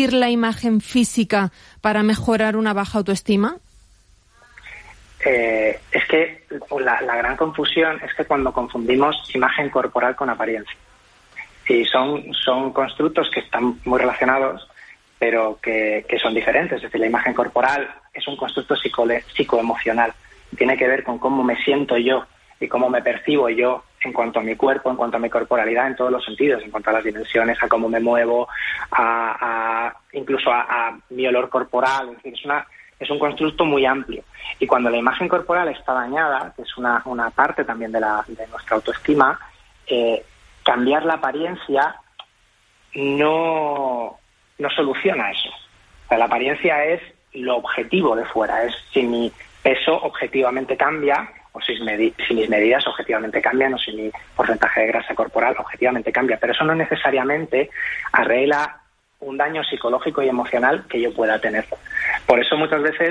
confundir la imagen física para mejorar una baja autoestima? Es que la gran confusión es que cuando confundimos imagen corporal con apariencia. Y son constructos que están muy relacionados, pero que son diferentes. Es decir, la imagen corporal es un constructo psicoemocional. Tiene que ver con cómo me siento yo y cómo me percibo yo en cuanto a mi cuerpo, en cuanto a mi corporalidad, en todos los sentidos, en cuanto a las dimensiones, a cómo me muevo, incluso a mi olor corporal. Es decir, es un constructo muy amplio. Y cuando la imagen corporal está dañada, que es una parte también de nuestra autoestima, cambiar la apariencia no soluciona eso. O sea, la apariencia es lo objetivo de fuera, es si mi peso objetivamente cambia, o si mis medidas objetivamente cambian, o si mi porcentaje de grasa corporal objetivamente cambia. Pero eso no necesariamente arregla un daño psicológico y emocional que yo pueda tener. Por eso muchas veces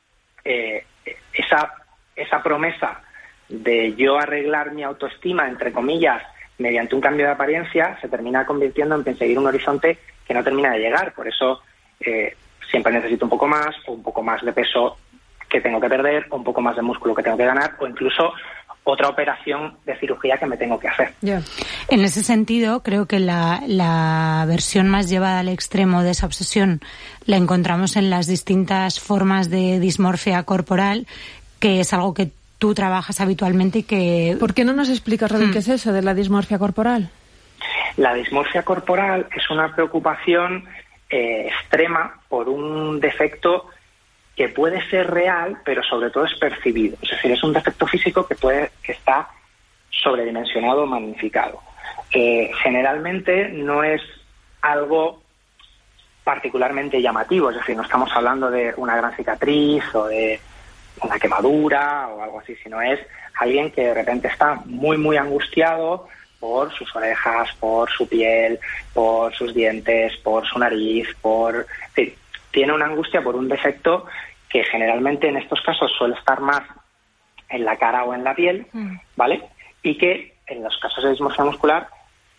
esa promesa de yo arreglar mi autoestima, entre comillas, mediante un cambio de apariencia, se termina convirtiendo en perseguir un horizonte que no termina de llegar. Por eso siempre necesito un poco más de peso que tengo que perder, o un poco más de músculo que tengo que ganar, o incluso otra operación de cirugía que me tengo que hacer. Yeah. En ese sentido, creo que la versión más llevada al extremo de esa obsesión la encontramos en las distintas formas de dismorfia corporal, que es algo que tú trabajas habitualmente y que... ¿Por qué no nos explicas, Robin, qué es eso de la dismorfia corporal? La dismorfia corporal es una preocupación extrema por un defecto que puede ser real, pero sobre todo es percibido. Es decir, es un defecto físico que está sobredimensionado o magnificado. Generalmente no es algo particularmente llamativo, es decir, no estamos hablando de una gran cicatriz o de una quemadura o algo así, sino es alguien que de repente está muy, muy angustiado por sus orejas, por su piel, por sus dientes, por su nariz, tiene una angustia por un defecto que generalmente en estos casos suele estar más en la cara o en la piel, ¿vale? Y que en los casos de dismorfia muscular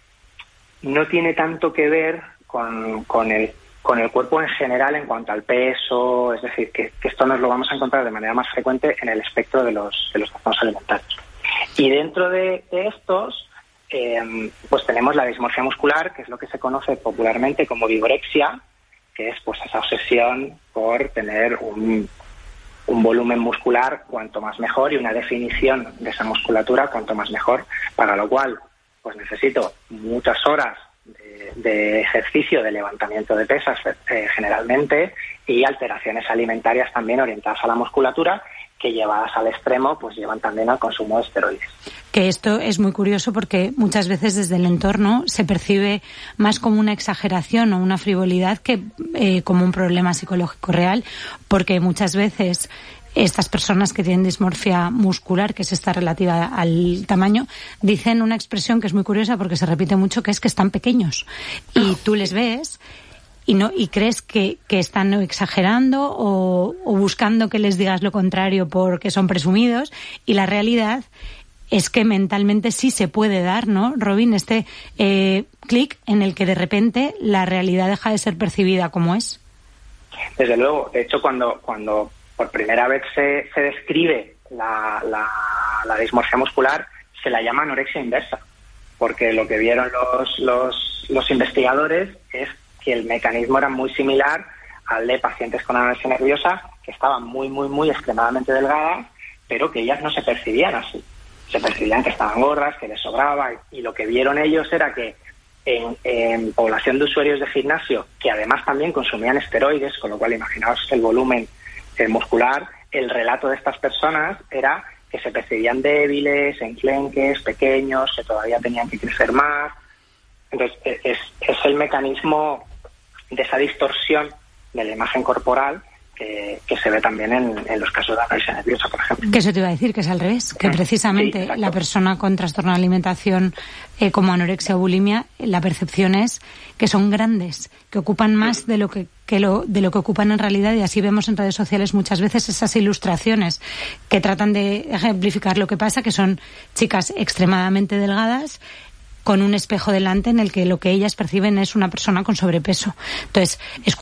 no tiene tanto que ver con el cuerpo en general en cuanto al peso, es decir, que esto nos lo vamos a encontrar de manera más frecuente en el espectro de los trastornos alimentarios. Y dentro de estos, pues tenemos la dismorfia muscular, que es lo que se conoce popularmente como vigorexia, que es pues esa obsesión por tener un volumen muscular cuanto más mejor y una definición de esa musculatura cuanto más mejor, para lo cual pues necesito muchas horas de ejercicio, de levantamiento de pesas generalmente, y alteraciones alimentarias también orientadas a la musculatura, que llevadas al extremo pues llevan también al consumo de esteroides. Que esto es muy curioso porque muchas veces desde el entorno se percibe más como una exageración o una frivolidad que como un problema psicológico real, porque muchas veces estas personas que tienen dismorfia muscular, que es esta relativa al tamaño, dicen una expresión que es muy curiosa porque se repite mucho, que es que están pequeños. Y tú les ves y crees que están exagerando o buscando que les digas lo contrario porque son presumidos, y la realidad es que mentalmente sí se puede dar, ¿no, Robin? Este clic en el que de repente la realidad deja de ser percibida como es. Desde luego. De hecho, cuando por primera vez se describe la dismorfia muscular, se la llama anorexia inversa, porque lo que vieron los investigadores es que el mecanismo era muy similar al de pacientes con anorexia nerviosa que estaban muy, muy, muy extremadamente delgadas, pero que ellas no se percibían así. Se percibían que estaban gordas, que les sobraba, y lo que vieron ellos era que en población de usuarios de gimnasio, que además también consumían esteroides, con lo cual imaginaos el volumen muscular, el relato de estas personas era que se percibían débiles, enclenques, pequeños, que todavía tenían que crecer más. Entonces es el mecanismo de esa distorsión de la imagen corporal que se ve también en los casos de anorexia nerviosa, por ejemplo. Que eso te iba a decir, que es al revés, que precisamente sí, la persona con trastorno de alimentación como anorexia o bulimia, la percepción es que son grandes, que ocupan más de lo que ocupan en realidad, y así vemos en redes sociales muchas veces esas ilustraciones que tratan de ejemplificar lo que pasa, que son chicas extremadamente delgadas con un espejo delante en el que lo que ellas perciben es una persona con sobrepeso. Entonces, es